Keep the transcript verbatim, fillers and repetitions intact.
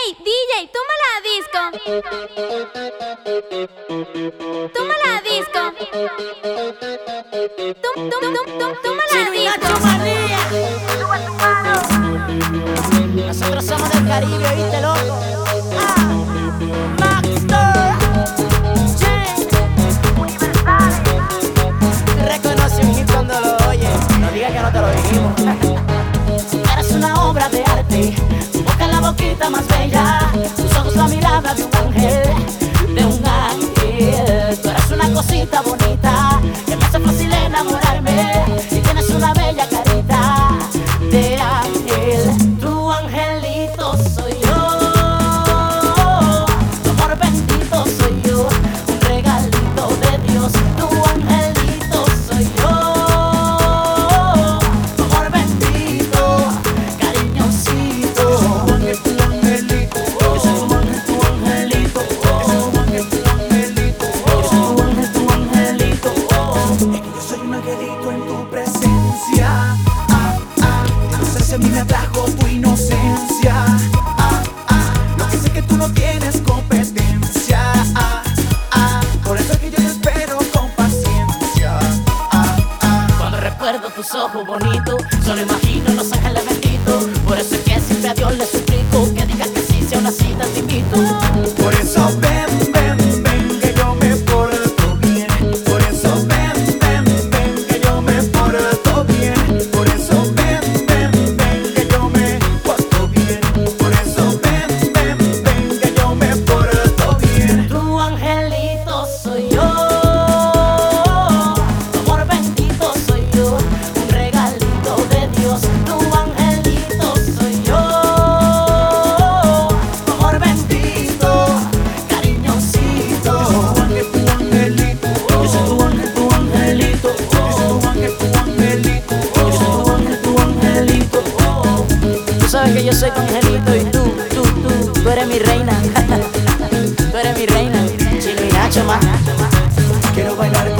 Ey, D J, toma la disco. Toma la disco. Tum, tum, tum, tum, toma la disco. Nosotros somos del Caribe, ¿viste, loco? Ah, Maxtor, James, reconoce un hit cuando lo oye. No digas que no te lo dijimos. Eres una obra de arte, tu boca es la boquita más bella, tus ojos la mirada de un ángel, de un ángel. Tú eres una cosita bonita que me hace fácil enamorarme y tienes una bella carita de ángel. Tu angelito soy yo, tu amor bendito soy yo, un regalito de Dios. Tu angelito soy yo, tu amor bendito, cariñosito. Tu ángel, tu angelito, yo soy tu ángel, tu angelito. Yo soy tu ángel, tu angelito. Yo soy tu ángel, tu angelito. Es que yo soy un angelito en tu presencia. Ah, ah, no sé si a mí me atrajo tu inocencia. Ah, ah, lo que sé que tú no tienes competencia. Ah, ah, por eso es que yo te espero con paciencia. Ah, ah, cuando recuerdo tus ojos bonitos, solo imagino los ángeles benditos. Por eso es que siempre a Dios le suplico que digas que sí, sea una cita te invito. Por eso ven, ven, ven, que yo me porto bien. Por eso ven, ven, ven, que yo me porto bien. Por eso ven, ven, ven, que yo me porto bien. Por eso ven, ven, ven, que yo me porto bien. Tu angelito soy yo, tu amor bendito soy yo, un regalito de Dios. Tu angelito soy yo, tu amor bendito, cariñosito. Tu ángel, tu angelito, yo soy tu ángel, tu angelito. Yo soy tu ángel, tu angelito. Yo soy tu ángel, tu angelito. Tú sabes que yo soy tu angelito y tú, tú, tú, tú eres mi reina. Tú eres mi reina, Chino y Nacho más. Quiero bailar